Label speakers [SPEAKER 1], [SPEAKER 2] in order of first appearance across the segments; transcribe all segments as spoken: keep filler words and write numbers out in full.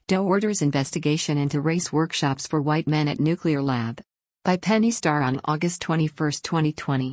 [SPEAKER 1] Doe orders investigation into race workshops for white men at nuclear lab. By Penny Starr on August twenty-first, twenty twenty.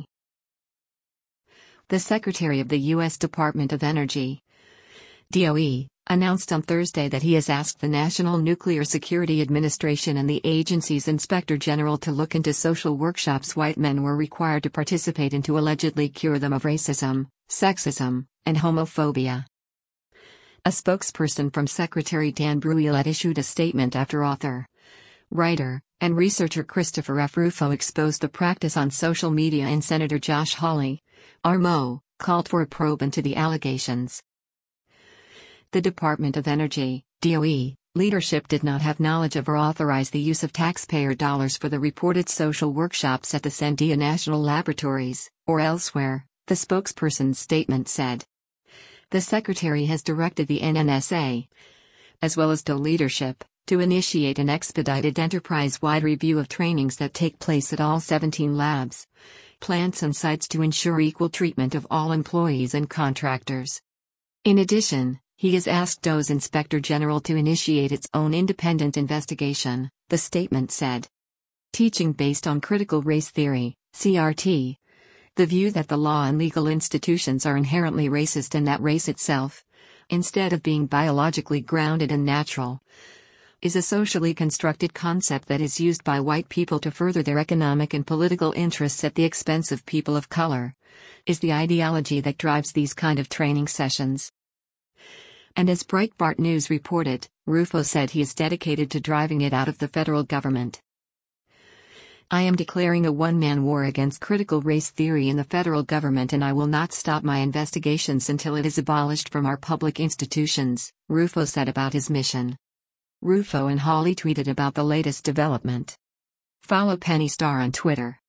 [SPEAKER 1] The Secretary of the U S Department of Energy, D O E, announced on Thursday that he has asked the National Nuclear Security Administration and the agency's Inspector General to look into social workshops white men were required to participate in to allegedly cure them of racism, sexism, and homophobia. A spokesperson from Secretary Dan Brouillette issued a statement after author, writer, and researcher Christopher F. Rufo exposed the practice on social media and Senator Josh Hawley, R M O, called for a probe into the allegations. The Department of Energy, D O E, leadership did not have knowledge of or authorize the use of taxpayer dollars for the reported social workshops at the Sandia National Laboratories, or elsewhere, the spokesperson's statement said. The Secretary has directed the N N S A, as well as D O E leadership, to initiate an expedited enterprise-wide review of trainings that take place at all seventeen labs, plants and sites to ensure equal treatment of all employees and contractors. In addition, he has asked D O E's Inspector General to initiate its own independent investigation, the statement said. Teaching based on critical race theory, C R T, the view that the law and legal institutions are inherently racist and that race itself, instead of being biologically grounded and natural, is a socially constructed concept that is used by white people to further their economic and political interests at the expense of people of color, is the ideology that drives these kind of training sessions. And as Breitbart News reported, Rufo said he is dedicated to driving it out of the federal government. I am declaring a one-man war against critical race theory in the federal government, and I will not stop my investigations until it is abolished from our public institutions, Rufo said about his mission. Rufo and Hawley tweeted about the latest development. Follow Penny Starr on Twitter.